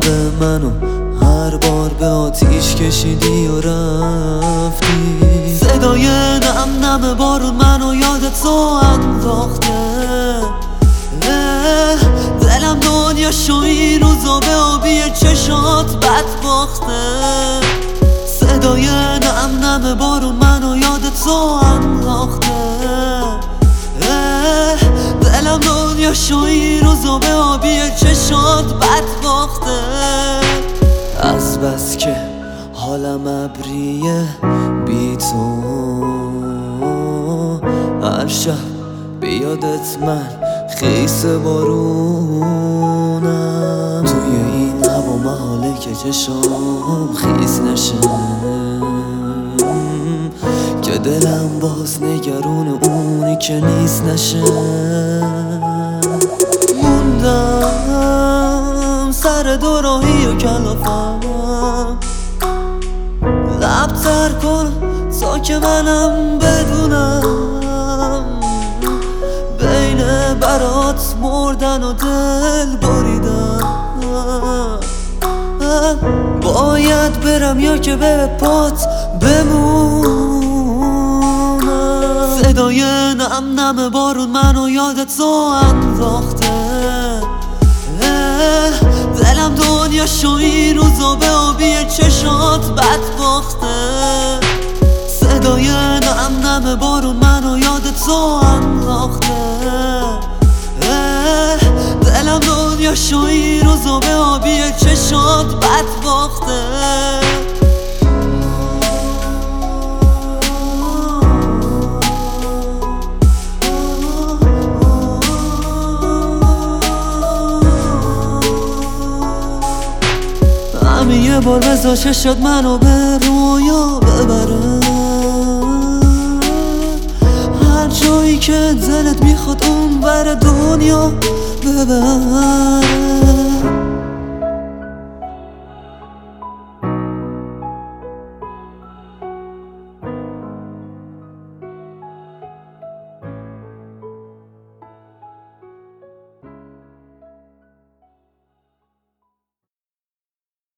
منو هر بار به آتیش کشیدی و رفتی. صدای نم نم بارون منو یادت تو انداخته. دلم دنیاشو این روزا به آبی چشات بد باخته. صدای نم نم بارون منو یادت تو انداخته. دلم دنیاشو این روزا به آبی چشات بد باخته. از بس که حالم ابریه بی تو، هر شب به یادت من خیس بارونم. توی این هوا محاله که چشام خیس نشه، که دلم باز نگرون اونی که نیست نشه. موندم سر دوراهی و کلافم، لب تر کن تا که منم بدونم. بین برات مردن و دل بریدم، باید برم یا که به پات بمونم. صدای نم نم بارون منو یادت تو انداخته. دلم دنیاشو این روزا به آبی چشات بد باخته. صدای نم نم بارون منو یادت تو انداخته. دلم دنیاشو این روزا به آبی چشات بد باخته. همین یه بار بذار چشات منو به رویا ببره. هر جایی که دلت میخواد اون بر دنیا ببره.